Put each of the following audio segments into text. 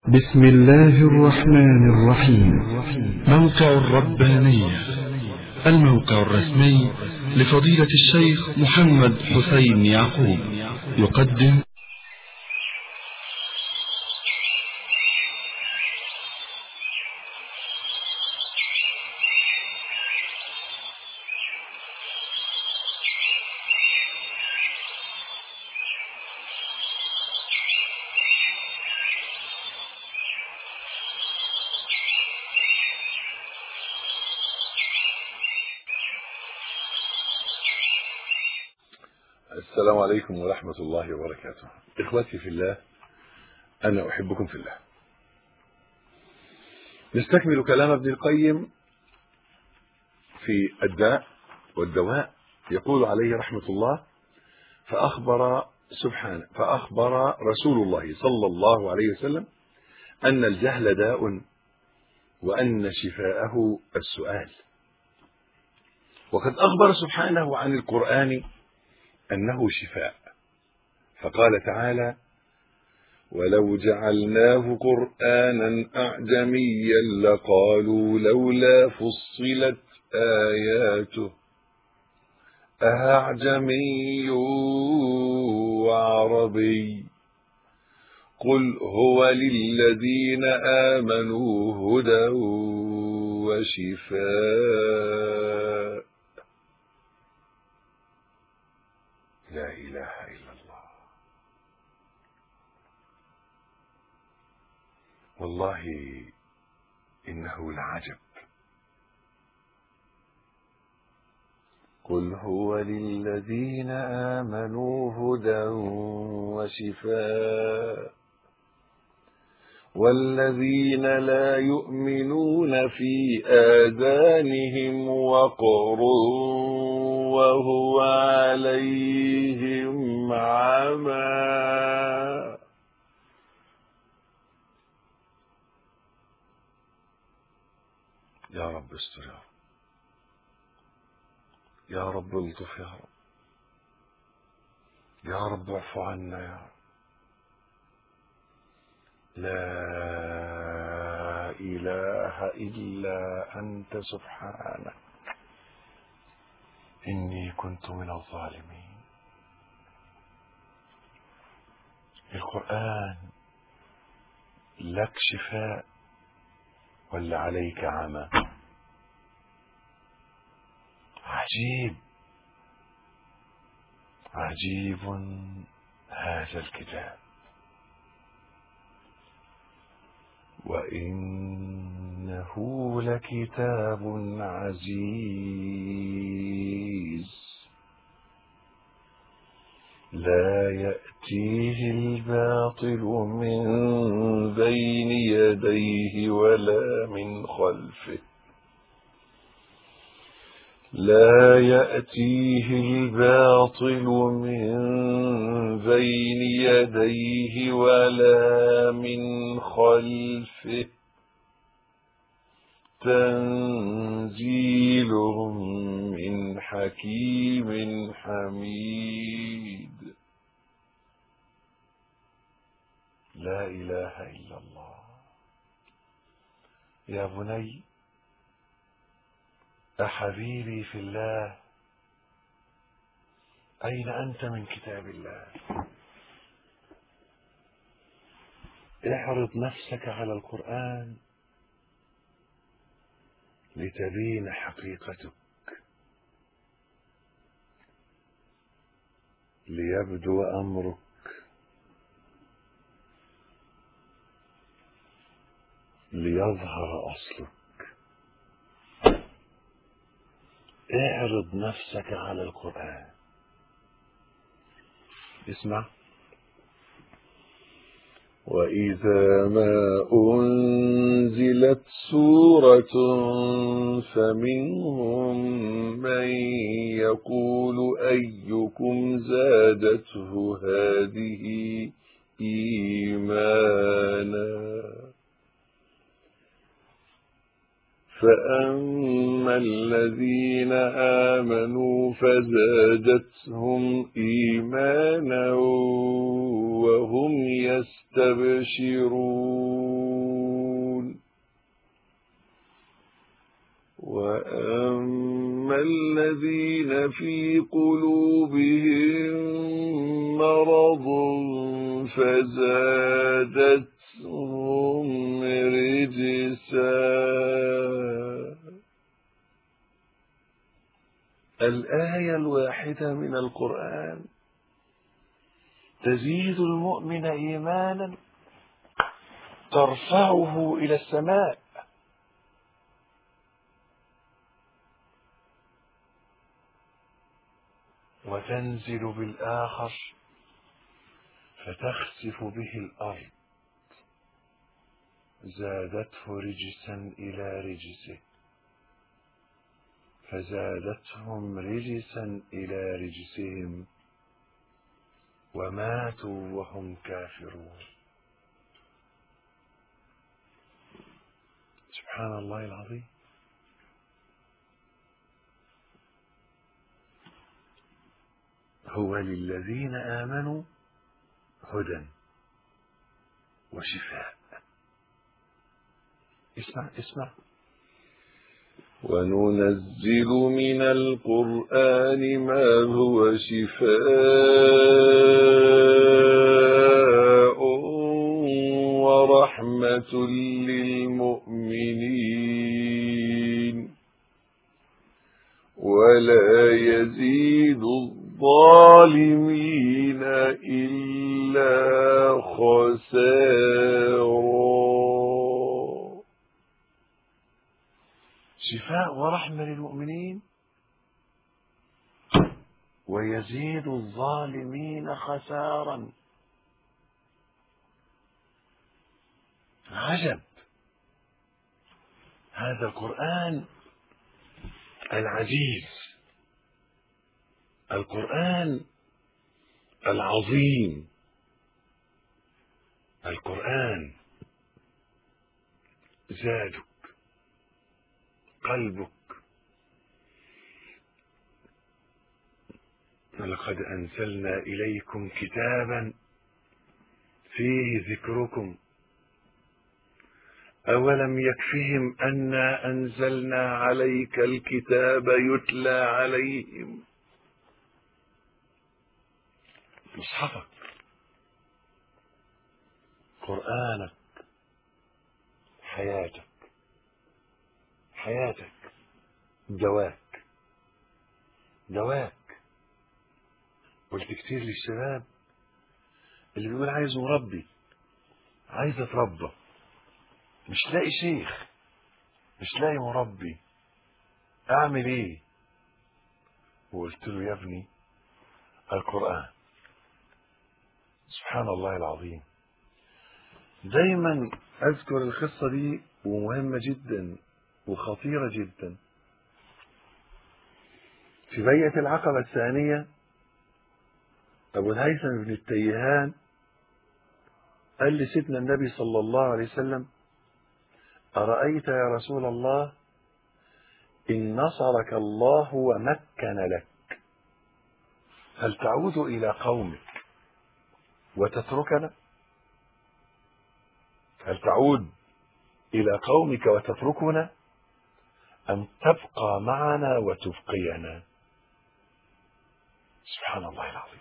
بسم الله الرحمن الرحيم. موقع الربانية، الموقع الرسمي لفضيلة الشيخ محمد حسين يعقوب، يقدم السلام عليكم ورحمة الله وبركاته. إخوتي في الله، أنا أحبكم في الله. نستكمل كلام ابن القيم في الداء والدواء. يقول عليه رحمة الله: فأخبر رسول الله صلى الله عليه وسلم أن الجهل داء وأن شفاءه السؤال. وقد أخبر سبحانه عن القرآن أنه شفاء، فقال تعالى: ولو جعلناه قرآنا أعجميا لقالوا لولا فصلت آياته أأعجمي وعربي قل هو للذين آمنوا هدى وشفاء. لا إله إلا الله. والله إنه لعجب. قل هو للذين آمنوا هدى وشفاء والذين لا يؤمنون في آذانهم وقر وهو عليهم عمى. يا رب استر، يا رب، يا رب الطف، يا رب، يا رب اعف عنا، يا رب. لا إله إلا أنت سبحانك إني كنت من الظالمين. القرآن لك شفاء ولا عليك عمى؟ عجيب عجيب هذا الكتاب، وإنه لكتاب عزيز لا يأتيه الباطل من بين يديه ولا من خلفه، لا يأتيه الباطل من بين يديه ولا من خلفه، تنزيل من حكيم حميد. لا إله إلا الله. يا بني، أحبيبي في الله، أين أنت من كتاب الله؟ اعرض نفسك على القرآن لتبين حقيقتك، ليبدو أمرك، ليظهر أصلك. اعرض نفسك على القرآن. اسمع: وإذا ما أنزلت سورة فمنهم من يقول أيكم زادته هذه إيمانا فأما الذين آمنوا فزادتهم إيمانا وهم يستبشرون. الذين في قلوبهم مرض فزادتهم رجسا. الآية الواحدة من القرآن تزيد المؤمن إيمانا ترفعه إلى السماء، وتنزل بالآخر فتخسف به الأرض زادته رجسا إلى رجسه فزادتهم رجسا إلى رجسهم وماتوا وهم كافرون. سبحان الله العظيم. هو للذين آمنوا هدى وشفاء. اسمع وننزل من القرآن ما هو شفاء ورحمة للمؤمنين ولا يزيد الظالمين إلا خسارا. شفاء ورحمة للمؤمنين ويزيد الظالمين خسارا. عجب، هذا القرآن العزيز، القرآن العظيم، القرآن زادك قلبك. ولقد أنزلنا إليكم كتابا فيه ذكركم أولم يكفهم أنا أنزلنا عليك الكتاب يتلى عليهم. مصحفك، قرآنك، حياتك، حياتك دواك، دواك. قلت كتير للشباب اللي بيقول عايز مربي، عايز اتربى، مش لاقي شيخ، مش لاقي مربي، اعمل ايه؟ وقلت له يا ابني القرآن. سبحان الله العظيم. دايما اذكر القصة دي ومهمة جدا وخطيرة جدا. في بيعة العقبة الثانية أبو الهيثم بن التيهان قال لسيدنا النبي صلى الله عليه وسلم: أرأيت يا رسول الله إن نصرك الله ومكن لك، هل تعود إلى قومك وتتركنا؟ هل تعود إلى قومك وتتركنا أم تبقى معنا وتبقينا؟ سبحان الله العظيم.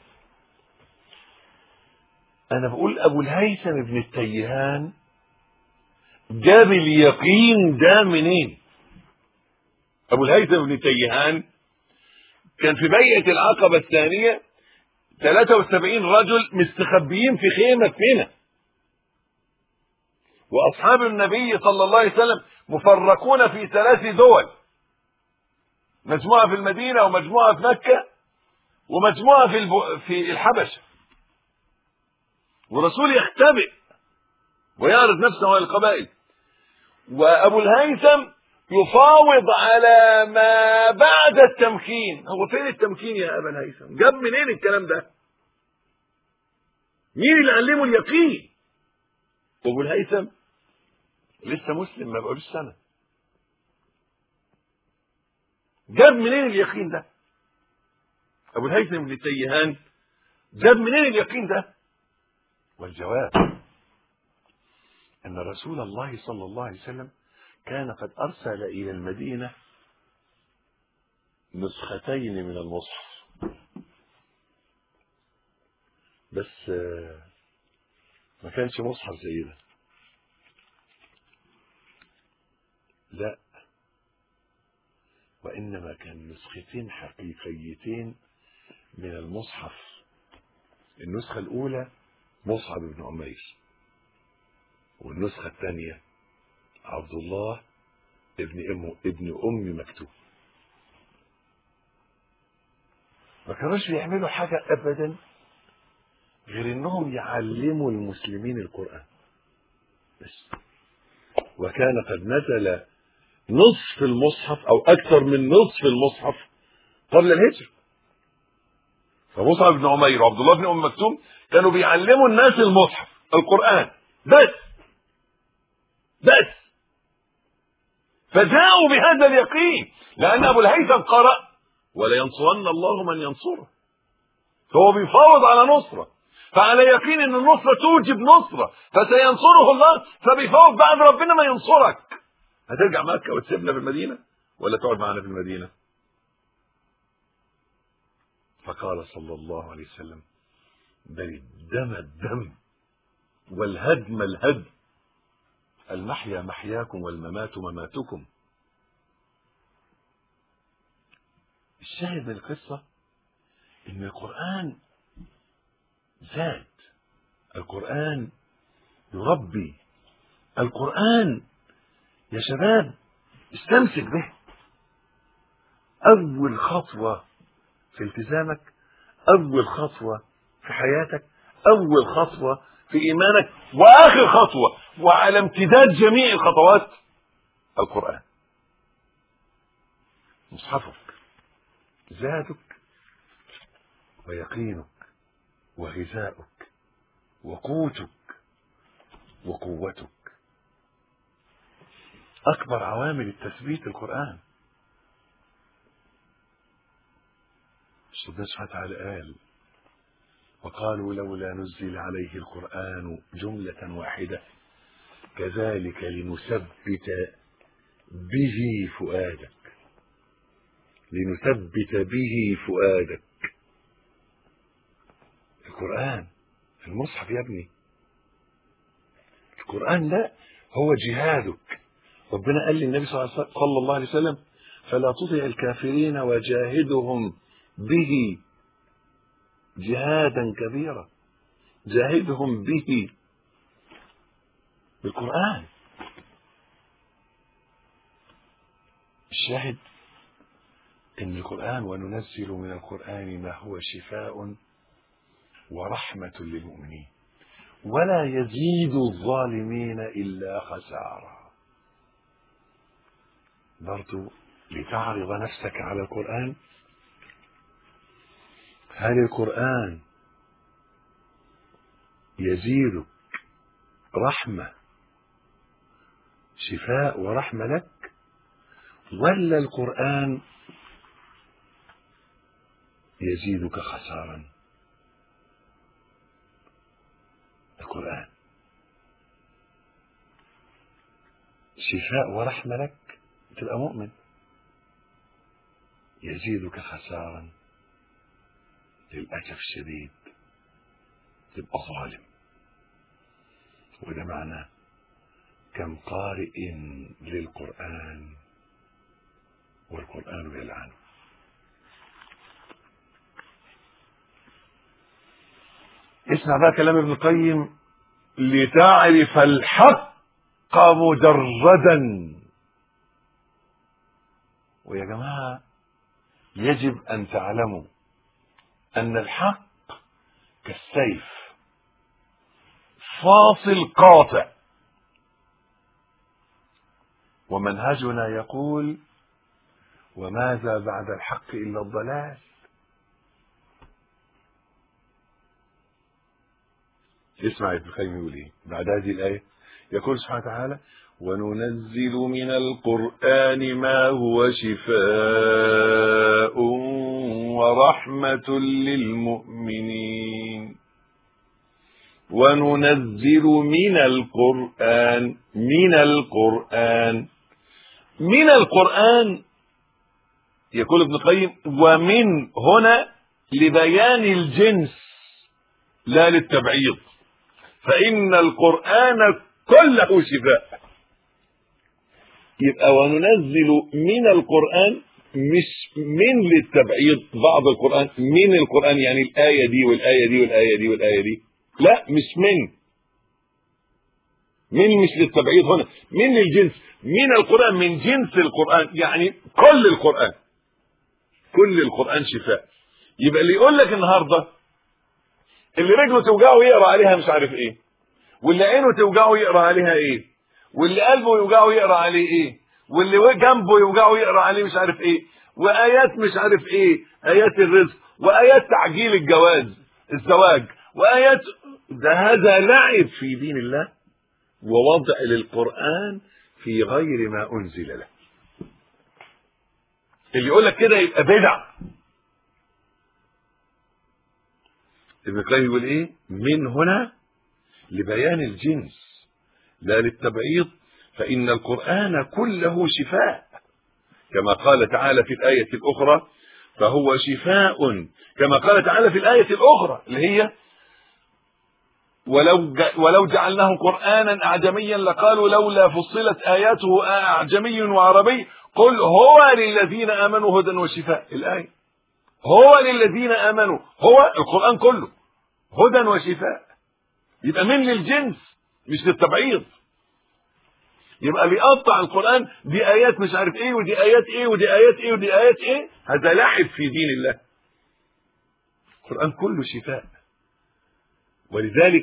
أنا بقول أبو الهيثم بن التيهان جاب اليقين ده منين؟ أبو الهيثم بن التيهان كان في بيعة العقبة الثانية 73 رجل مستخبيين في خيمة منى، وأصحاب النبي صلى الله عليه وسلم مفرقون في 3 دول، مجموعة في المدينة ومجموعة في مكة ومجموعة في الحبشة. والرسول يختبئ ويعرض نفسه على القبائل، وأبو الهيثم يفاوض على ما بعد التمكين. هو فين التمكين يا أبا الهيثم؟ جاب منين الكلام ده؟ مين اللي علمه اليقين؟ وأبو الهيثم لسه مسلم ما بقالوش سنة. جاب منين اليقين ده؟ أبو الهيثم بن التيهان جاب منين اليقين ده؟ والجواب أن رسول الله صلى الله عليه وسلم كان قد أرسل إلى المدينة نسختين من المصحف، بس ما كانش مصحف زي ده، لا، وإنما كان نسختين حقيقيتين من المصحف. النسخة الأولى مصعب بن عمير، والنسخة الثانية عبد الله ابن أم مكتوم. ما كانوش بيعملوا حاجة أبدا غير إنهم يعلموا المسلمين القرآن بس. وكان قد نزل نصف المصحف أو أكثر من نصف المصحف قبل الهجرة. فمصعب بن عمير وعبد الله بن أم مكتوم كانوا بيعلموا الناس المصحف القرآن بس. فجاءوا بهذا اليقين، لأن أبو الهيثم قرأ ولا ينصرن الله من ينصره، فهو بيفاوض على نصرة، فعلى يقين أن النصرة توجب نصرة، فسينصره الله، فبيفاوض بعد ربنا ما ينصرك. هترجع مكة وتسيبنا في المدينة ولا تقعد معنا في المدينة؟ فقال صلى الله عليه وسلم: بل الدم الدم والهدم الهدم، المحيا محياكم والممات مماتكم. الشاهد من القصة ان القرآن زاد، القرآن يربي، القرآن يا شباب استمسك به. اول خطوة في التزامك، اول خطوة في حياتك، اول خطوة في ايمانك، واخر خطوة وعلى امتداد جميع الخطوات القرآن. مصحفك زادك ويقينك وغذاؤك وقوتك وقوتك. اكبر عوامل التثبيت القرآن. الله سبحانه وتعالى قال: وقالوا لولا نزل عليه القرآن جملة واحدة كذلك لنثبت به فؤادك، لنثبت به فؤادك. القرآن في المصحف يا ابني، القرآن ده هو جهادك. ربنا قال للنبي صلى الله عليه وسلم: فلا تطع الكافرين وجاهدهم به جهادا كبيرا. جاهدهم به بالقرآن. الشاهد ان القرآن: وننزل من القرآن ما هو شفاء ورحمة للمؤمنين ولا يزيد الظالمين إلا خسارة. برضو لتعرض نفسك على القرآن. هل القرآن يزيدك رحمة، شفاء ورحمة لك، ولا القرآن يزيدك خسارا؟ القرآن شفاء ورحمة لك تبقى مؤمن، يزيدك خسارا للأسف الشديد تبقى ظالم. وده معنى كم قارئ للقرآن والقرآن يلعنه. اسمع بقى كلام ابن القيم: لتعرف الحق مجردا. ويا جماعة يجب أن تعلموا أن الحق كالسيف فاصل قاطع، ومنهجنا يقول: وماذا بعد الحق إلا الضلال. اسمع ابن القيم يقول ايه بعد هذه الآية. يقول سبحانه وتعالى: وننزل من القرآن ما هو شفاء ورحمة للمؤمنين. وننزل من القرآن يقول ابن القيم ومن هنا لبيان الجنس لا للتبعيض، فإن القرآن كله شفاء. يبقى وننزل من القرآن مش من للتبعيض، بعض القرآن من القرآن يعني الآية دي والآية دي والآية دي والآية دي، لا مش من مش للتبعيض، هنا من للجنس، من القرآن من جنس القرآن، يعني كل القرآن، كل القرآن شفاء. يبقى اللي يقول لك النهارده اللي رجله توجعه يقرا عليها مش عارف ايه، واللي عينه توجعه يقرا عليها ايه، واللي قلبه يوجعه يقرا عليه ايه، واللي جنبه يوجعه يقرا عليه مش عارف ايه، وايات مش عارف ايه، ايات الرزق، وايات تعجيل الزواج، وايات ده هذا لعب في دين الله ووضع للقرآن في غير ما أنزل له. اللي يقول لك كده يبقى بدع. ابن القيم يقول ايه؟ من هنا لبيان الجنس لا للتبعيض، فإن القرآن كله شفاء، كما قال تعالى في الآية الأخرى فهو شفاء، كما قال تعالى في الآية الأخرى اللي هي ولو جعلناه قرآنا أعجميا لقالوا لولا فصلت آياته أعجمي وعربي قل هو للذين آمنوا هدى وشفاء. الآية هو للذين آمنوا، هو القرآن كله هدى وشفاء. يبقى من للجنس مش للتبعيض. يبقى بيقطع القرآن دي آيات مش عارف ايه ودي آيات ايه ودي آيات ايه ودي آيات ايه، هذا لعب في دين الله. القرآن كله شفاء. ولذلك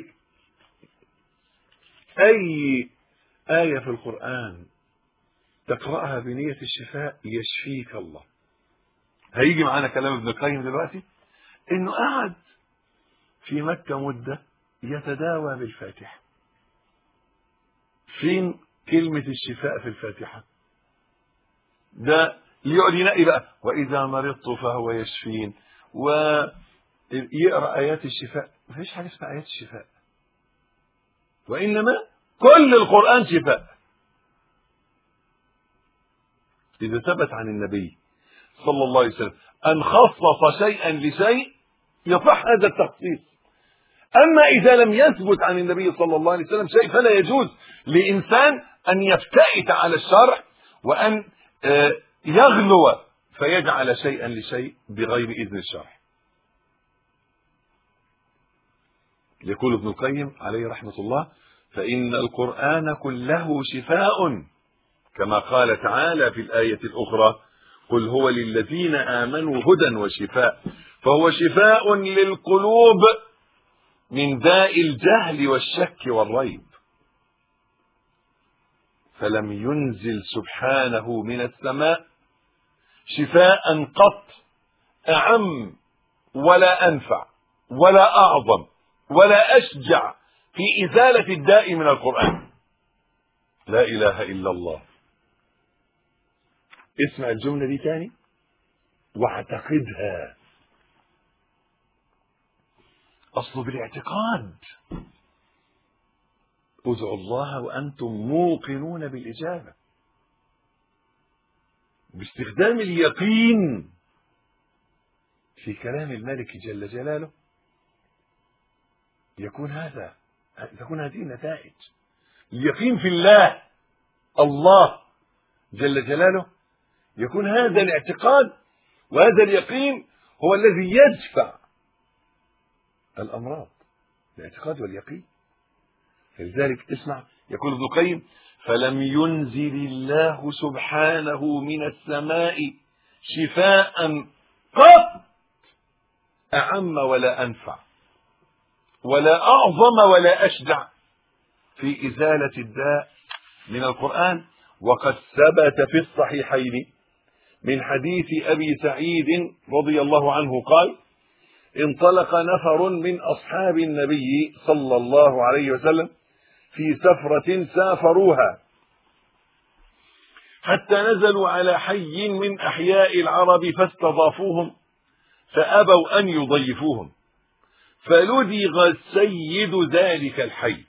أي آية في القرآن تقرأها بنية الشفاء يشفيك الله. هيجي معانا كلام ابن القيم دلوقتي انه قعد في مكة مدة يتداوى بالفاتحة. فين كلمة الشفاء في الفاتحة؟ ده يقعد ينقي بقى وإذا مرضت فهو يشفين ويقرأ آيات الشفاء. مفيش حاجة اسمها آيات الشفاء، وإنما كل القرآن شفاء. إذا ثبت عن النبي صلى الله عليه وسلم أن خصص شيئا لشيء يصح هذا التخصيص. أما إذا لم يثبت عن النبي صلى الله عليه وسلم شيء فلا يجوز لإنسان أن يفتئت على الشرع وأن يغلو فيجعل شيئا لشيء بغير إذن الشرع. يقول ابن القيم عليه رحمة الله فإن القرآن كله شفاء، كما قال تعالى في الآية الأخرى قل هو للذين آمنوا هدى وشفاء، فهو شفاء للقلوب من داء الجهل والشك والريب. فلم ينزل سبحانه من السماء شفاء قط أعم ولا أنفع ولا أعظم ولا أشجع في إزالة الداء من القرآن. لا إله إلا الله. اسمع الجملة دي تاني واعتقدها. أصل بالاعتقاد. ادعوا الله وأنتم موقنون بالإجابة. باستخدام اليقين في كلام الملك جل جلاله تكون هذه النتائج. اليقين في الله جل جلاله يكون هذا الاعتقاد وهذا اليقين هو الذي يدفع الأمراض. الاعتقاد واليقين. لذلك اسمع يقول ابن القيم فلم ينزل الله سبحانه من السماء شفاء قط أعم ولا أنفع ولا أعظم ولا أشجع في إزالة الداء من القرآن. وقد ثبت في الصحيحين من حديث أبي سعيد رضي الله عنه قال انطلق نفر من أصحاب النبي صلى الله عليه وسلم في سفرة سافروها حتى نزلوا على حي من أحياء العرب فاستضافوهم فأبوا أن يضيفوهم، فلدغ سيد ذلك الحي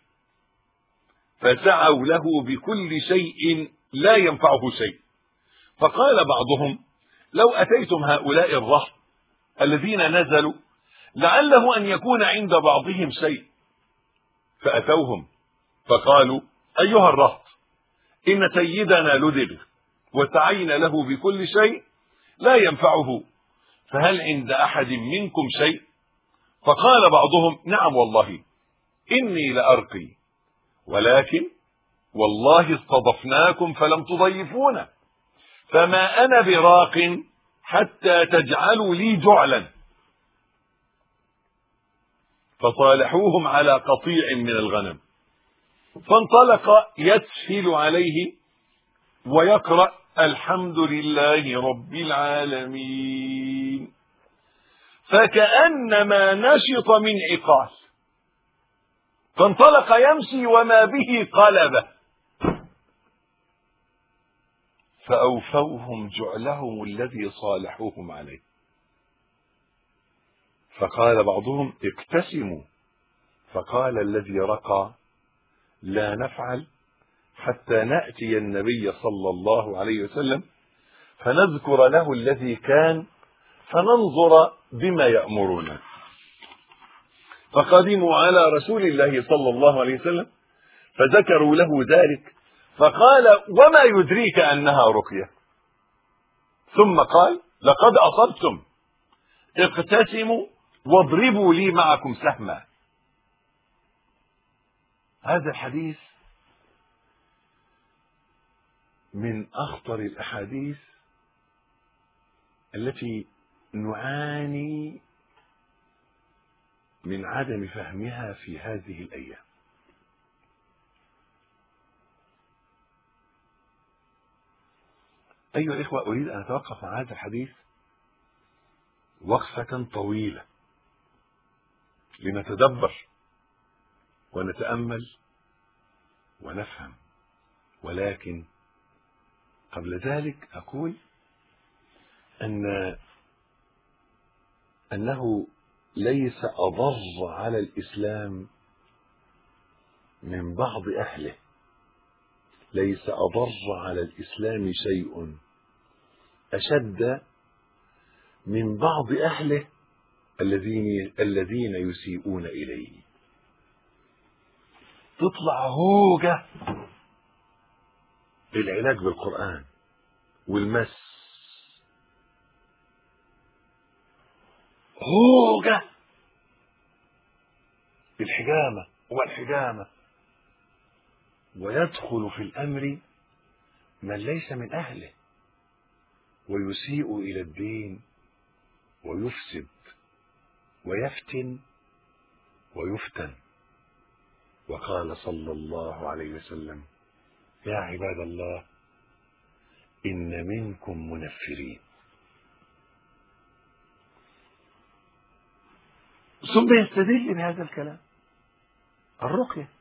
فسعوا له بكل شيء لا ينفعه شيء، فقال بعضهم لو أتيتم هؤلاء الرهط الذين نزلوا لعله أن يكون عند بعضهم شيء. فأتوهم فقالوا أيها الرهط إن سيدنا لدغ وسعينا له بكل شيء لا ينفعه، فهل عند أحد منكم شيء؟ فقال بعضهم نعم والله إني لأرقي، ولكن والله استضفناكم فلم تضيفونا، فما أنا براق حتى تجعلوا لي جعلا. فصالحوهم على قطيع من الغنم، فانطلق يسهل عليه ويقرأ الحمد لله رب العالمين، فكأنما نشط من عقال، فانطلق يمشي وما به قلبه، فأوفوهم جعلهم الذي صالحوهم عليه. فقال بعضهم اقتسموا، فقال الذي رقى لا نفعل حتى نأتي النبي صلى الله عليه وسلم فنذكر له الذي كان فننظر بما يأمرنا. فقدموا على رسول الله صلى الله عليه وسلم فذكروا له ذلك، فقال وما يدريك أنها رقية؟ ثم قال لقد أصبتم، اقتسموا واضربوا لي معكم سهما. هذا الحديث من أخطر الأحاديث التي نعاني من عدم فهمها في هذه الأيام. أيها الإخوة، أريد أن أتوقف مع هذا الحديث وقفة طويلة لنتدبر ونتأمل ونفهم، ولكن قبل ذلك أقول أنه ليس أضر على الإسلام من بعض أهله، ليس أضر على الإسلام شيء أشد من بعض أهله الذين يسيئون إليه. تطلع هوجة العلاج بالقرآن والمس، هوجة الحجامة والحجامة، ويدخل في الأمر من ليس من أهله ويسيء إلى الدين ويفسد ويفتن ويفتن. وقال صلى الله عليه وسلم يا عباد الله إن منكم منفرين. ثم يستدل بهذا الكلام الرقية.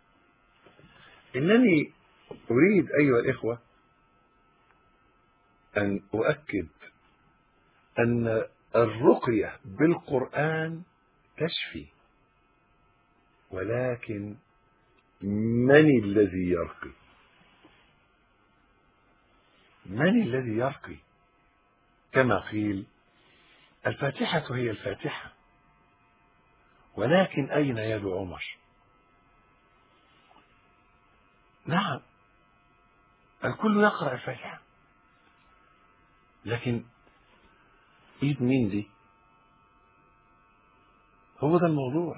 إنني أريد أيها الإخوة أن أؤكد أن الرقية بالقرآن تشفي، ولكن من الذي يرقي؟ من الذي يرقي؟ كما قيل الفاتحة هي الفاتحة، ولكن أين يد عمر؟ نعم الكل يقرأ الفاتحة، لكن ايد مين دي؟ هو ده الموضوع.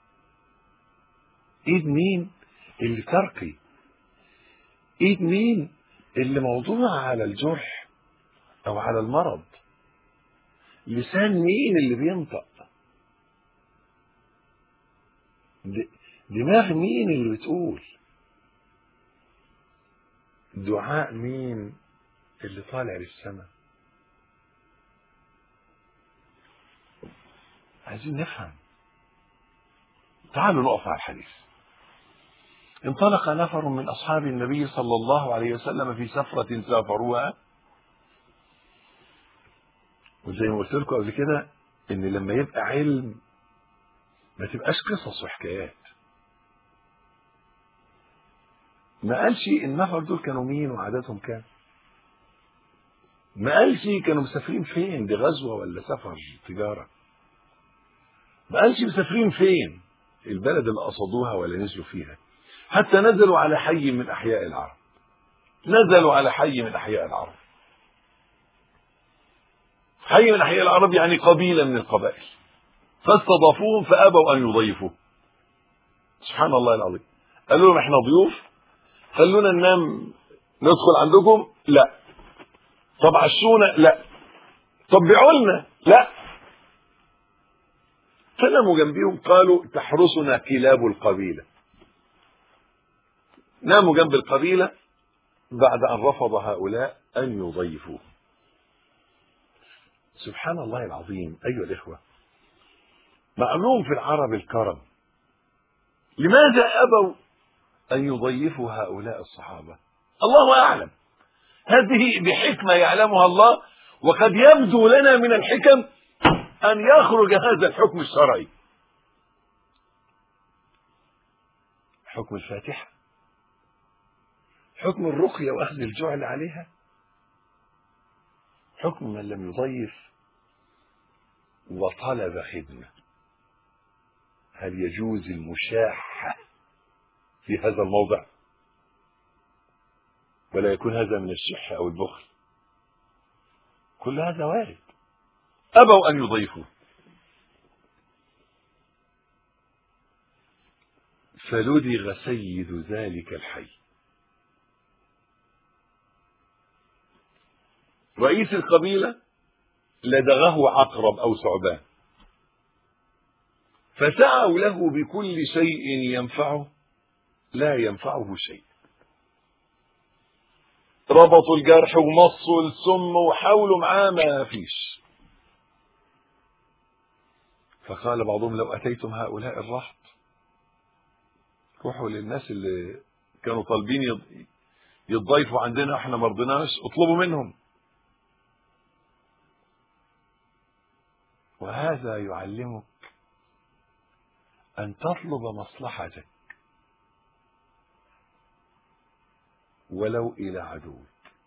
ايد مين اللي ترقي؟ ايد مين اللي موضوع على الجرح او على المرض؟ لسان مين اللي بينطق؟ دماغ مين اللي بتقول؟ دعاء مين اللي طالع للسماء؟ عايزين نفهم. تعالوا نقف على الحديث. انطلق نفر من أصحاب النبي صلى الله عليه وسلم في سفرة سافروها، وزي ما قلت لكم قبل كده ان لما يبقى علم ما تبقاش قصص وحكايات. ما قالش النفر دول كانوا مين وعددهم كام، ما قالش كانوا مسافرين فين، دي غزوة ولا سفر تجارة. ما قالش مسافرين فين، البلد اللي قصدوها ولا نزلوا فيها. حتى نزلوا على حي من أحياء العرب، نزلوا على حي من أحياء العرب. حي من أحياء العرب يعني قبيلة من القبائل، فاستضافوهم فأبوا أن يضيفوا. سبحان الله العظيم. قالوا لهم احنا ضيوف، خلونا ننام ندخل عندكم، لا. طب عشونا، لا. طب بيعوا لنا، لا. فناموا جنبيهم، قالوا تحرسنا كلاب القبيلة. ناموا جنب القبيلة بعد أن رفض هؤلاء أن يضيفوه. سبحان الله العظيم. أيها الإخوة، معلوم في العرب الكرم. لماذا أبوا أن يضيفوا هؤلاء الصحابة؟ الله أعلم، هذه بحكمة يعلمها الله، وقد يبدو لنا من الحكم أن يخرج هذا الحكم الشرعي. حكم الفاتحة، حكم الرقية وأخذ الجعل عليها، حكم من لم يضيف وطلب خدمة. هل يجوز المشاحة في هذا الموضع؟ ولا يكون هذا من الشح أو البخل؟ كل هذا وارد. أبوا أن يضيفوا، فلدغ سيد ذلك الحي. رئيس القبيلة لدغه عقرب أو ثعبان، فسعوا له بكل شيء ينفعه، لا ينفعه شيء. ربطوا الجرح ومصوا السم وحاولوا معاه، ما فيش. فقال بعضهم لو أتيتم هؤلاء الرهط، روحوا للناس اللي كانوا طالبين يتضيفوا عندنا، احنا ما رضيناش، اطلبوا منهم. وهذا يعلمك أن تطلب مصلحتك ولو إلى عدو.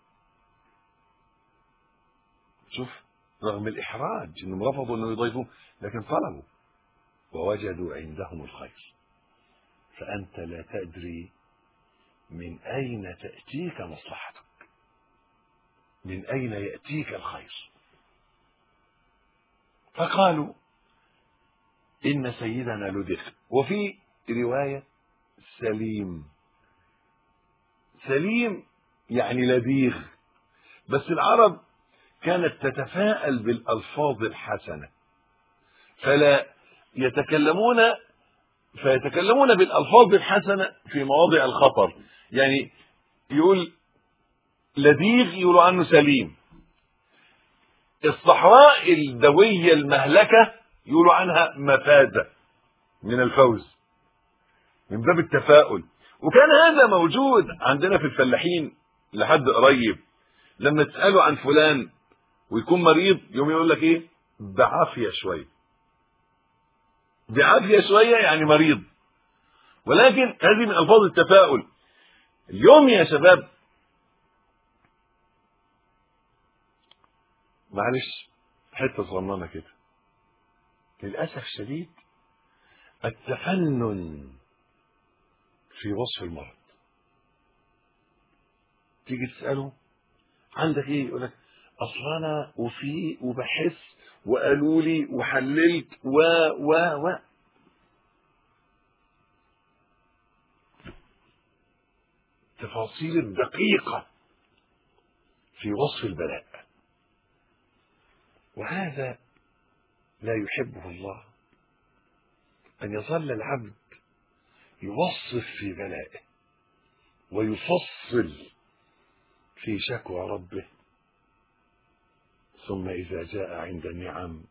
شوف، رغم الإحراج إنهم رفضوا أنه يضيفوا، لكن طلبوا ووجدوا عندهم الخير. فأنت لا تدري من أين تأتيك مصلحتك، من أين يأتيك الخير. فقالوا إن سيدنا لدغ. وفي رواية سليم، سليم يعني لديغ. بس العرب كانت تتفاءل بالألفاظ الحسنة، فلا فيتكلمون بالألفاظ الحسنة في مواضع الخطر. يعني يقول لديغ يقولوا عنه سليم. الصحراء الدوية المهلكة يقولوا عنها مفازة من الفوز، من باب التفاؤل. وكان هذا موجود عندنا في الفلاحين لحد قريب. لما تسألوا عن فلان ويكون مريض يوم يقول لك ايه؟ بعافية شوية. بعافية شوية يعني مريض، ولكن هذه من ألفاظ التفاؤل. اليوم يا شباب، معلش حتة صغننة كده، للأسف الشديد التفنن في وصف المرض. تيجي تسأله عندك ايه؟ يقول لك اصل انا وفي وبحس وقالوا لي وحللت و تفاصيل الدقيقة في وصف البلاء. وهذا لا يحبه الله، أن يظل العبد يوصف في بلائه ويفصل في شكوى ربه، ثم إذا جاء عند النعم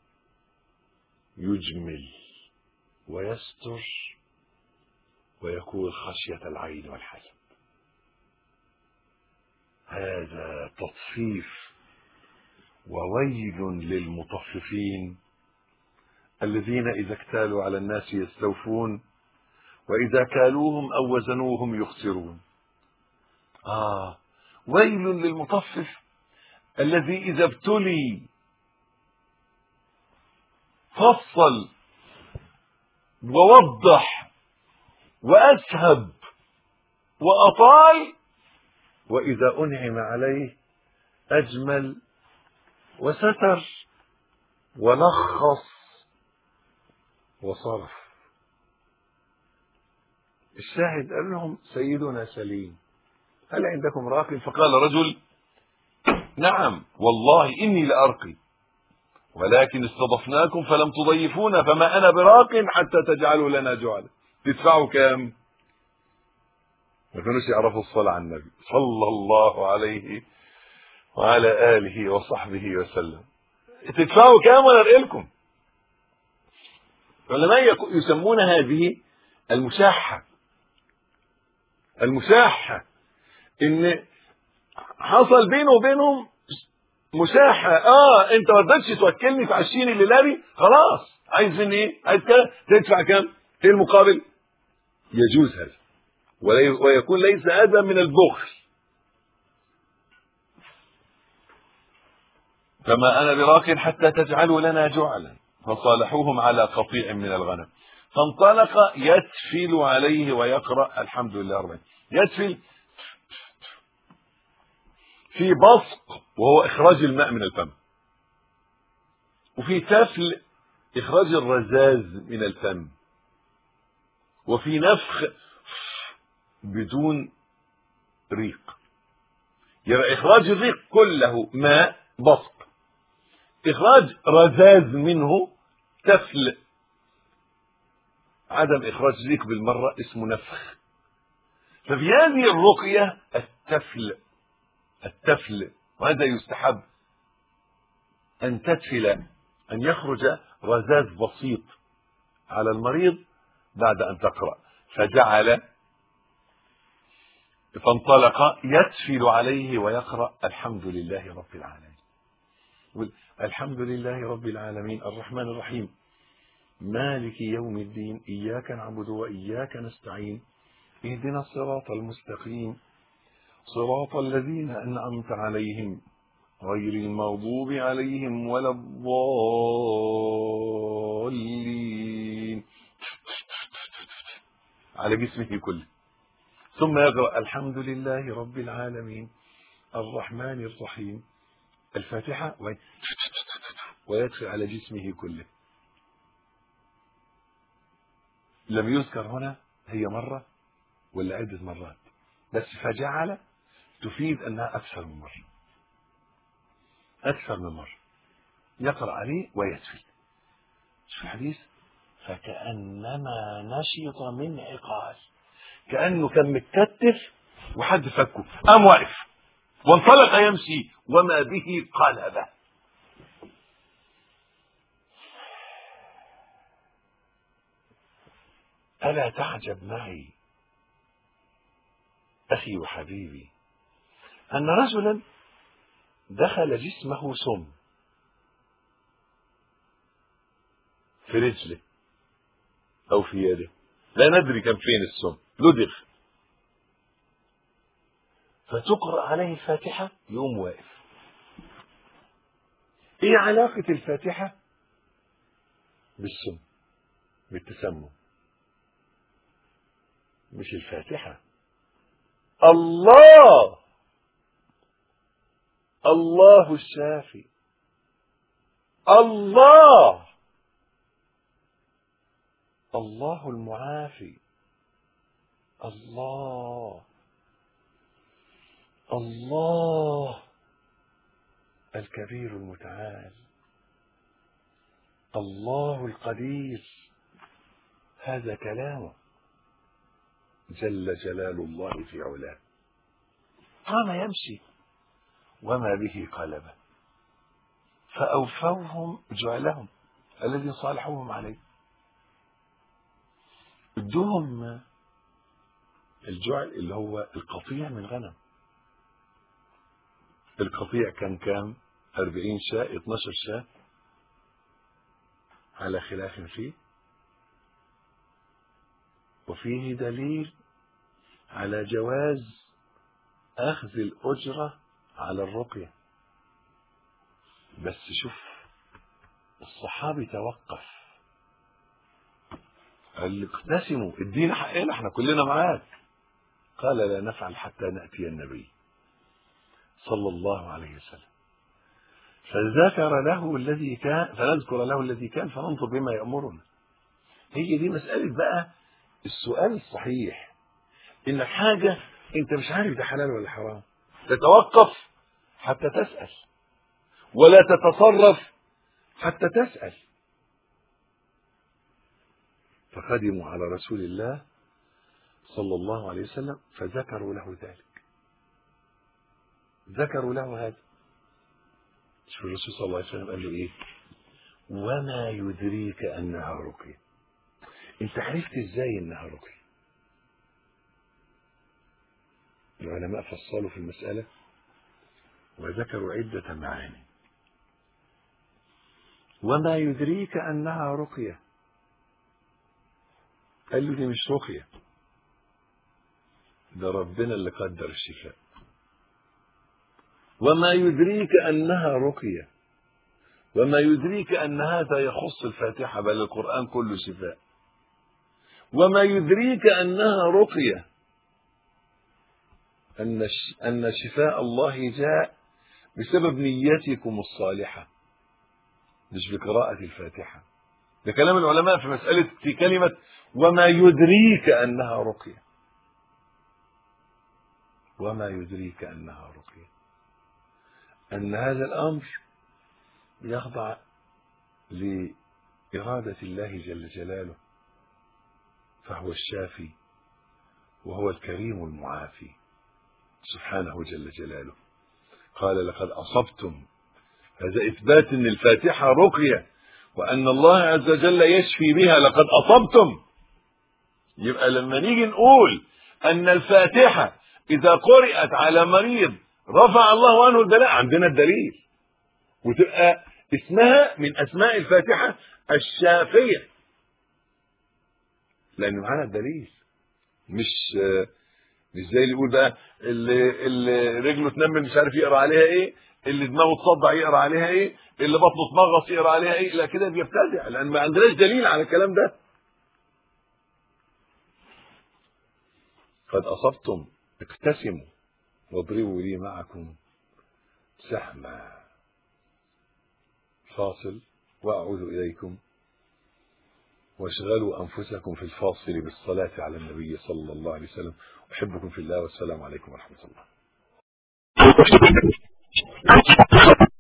يجمل ويستر ويقول خشية العين والحسد. هذا تطفيف. وويل للمطففين الذين إذا اكتالوا على الناس يستوفون وإذا كالوهم أو وزنوهم يخسرون. ويل للمطفف الذي إذا ابتلي فصل ووضح وأسهب وأطال، وإذا أنعم عليه أجمل وستر ولخص وصرف. الشاهد قال لهم سيدنا سليم هل عندكم راق؟ فقال رجل نعم والله إني لأرقي، ولكن استضفناكم فلم تضيفونا، فما أنا براق حتى تجعلوا لنا جعلا. تدفعوا كام؟ ما كانوش يعرفوا الصلاة على النبي صلى الله عليه وعلى آله وصحبه وسلم. تدفعوا كام ولا أرقلكم؟ العلماء يسمون هذه المشاحة. المشاحة إن حصل بينه وبينهم مشاحة. انت ما رضيتش توكلني في عشين الليلة دي، خلاص عايز مني ايه؟ عايز كده، تدفع كام؟ ايه المقابل؟ يجوز هذا ويكون ليس هذا من البخل. فما انا براق حتى تجعلوا لنا جعلا، فصالحوهم على قطيع من الغنم، فانطلق يتفل عليه ويقرأ الحمد لله رب العالمين. يتفل في بصق وهو إخراج الماء من الفم، وفي تفل إخراج الرذاذ من الفم، وفي نفخ بدون ريق. يبقى إخراج الريق كله ماء بصق، إخراج رذاذ منه تفل، عدم إخراج ريق بالمرة اسمه نفخ. ففي هذه الرقية التفل، وهذا يستحب أن تتفل، أن يخرج رذاذ بسيط على المريض بعد أن تقرأ. فانطلق يتفل عليه ويقرأ الحمد لله رب العالمين. الحمد لله رب العالمين الرحمن الرحيم مالك يوم الدين إياك نعبد وإياك نستعين اهدنا الصراط المستقيم صراط الذين أنعمت عليهم غير المغضوب عليهم ولا الضالين، على جسمه كله. ثم يقرأ الحمد لله رب العالمين الرحمن الرحيم الفاتحة ويدخل على جسمه كله. لم يذكر هنا هي مرة ولا عدة مرات، بس فجعل تفيد أنها أكثر من مرة، أكثر من مرة يقرأ عليه ويتفل. شوف الحديث فكأنما نشط من عقال، كأنه كان متكتف وحد فكه قام واقف وانطلق يمشي وما به قلبه. ألا تعجب معي أخي وحبيبي أن رجلا دخل جسمه سم في رجله أو في يده، لا ندري كان فين السم، لدغ، فتقرأ عليه الفاتحة يقوم واقف. ايه علاقة الفاتحة بالسم بالتسمم؟ مش الفاتحة، الله الشافي، الله المعافي، الله الكبير المتعال، الله القدير. هذا كلامه جل جلال الله في علاه. قام يمشي وما به قلبه، فأوفوهم جعلهم الذي صالحوهم عليه، ادوهم الجعل اللي هو القطيع من غنم. القطيع كان كام؟ 40 شاة 12 شاة على خلاف فيه، وفيه دليل على جواز أخذ الأجرة على الرقية. بس شوف الصحابي توقف، قال اقتسموا ادينا حقنا احنا كلنا معاك. قال لا نفعل حتى نأتي النبي صلى الله عليه وسلم فذكر له الذي كان فنذكر له الذي كان فننظر بما يأمرنا. هي دي مسألة بقى السؤال الصحيح، إن حاجة أنت مش عارف ده حلال ولا حرام تتوقف حتى تسأل، ولا تتصرف حتى تسأل. فقدموا على رسول الله صلى الله عليه وسلم فذكروا له ذلك، ذكروا له هذا. شوف الرسول صلى الله عليه وسلم قال له ايه؟ وما يدريك انها رقية. انت عرفت ازاي انها رقية؟ العلماء فصلوا في المسألة وذكروا عدة معاني. وما يدريك انها رقية، قال له دي مش رقية، ده ربنا اللي قدر الشفاء. وما يدريك أنها رقية، وما يدريك أن هذا يخص الفاتحة بل القرآن كله شفاء. وما يدريك أنها رقية أن شفاء الله جاء بسبب نيتكم الصالحة مش بقراءة الفاتحة. ده كلام العلماء في مسألة في كلمة وما يدريك أنها رقية. وما يدريك أنها رقية، أن هذا الأمر يخضع لإرادة الله جل جلاله، فهو الشافي وهو الكريم المعافي سبحانه جل جلاله. قال لقد أصبتم، هذا إثبات أن الفاتحة رقية وأن الله عز وجل يشفي بها. لقد أصبتم، يبقى لما نيجي نقول أن الفاتحة إذا قرأت على مريض رفع الله عنه البلاء، عندنا الدليل، وتبقى اسمها من أسماء الفاتحة الشافية، لأن معانا الدليل. مش زي اللي يقول بقى اللي رجله تنمل مش عارف يقرأ عليها ايه، اللي دماغه تصدع يقرأ عليها ايه، اللي بطنه تمغص يقرأ عليها ايه. لا كده بيبتدع، لأن ما عندناش دليل على الكلام ده. قد أصبتم اقتسموا واضربوا لي معكم سهما. فاصل وأعود إليكم، واشغلوا أنفسكم في الفاصل بالصلاة على النبي صلى الله عليه وسلم. أحبكم في الله والسلام عليكم ورحمة الله.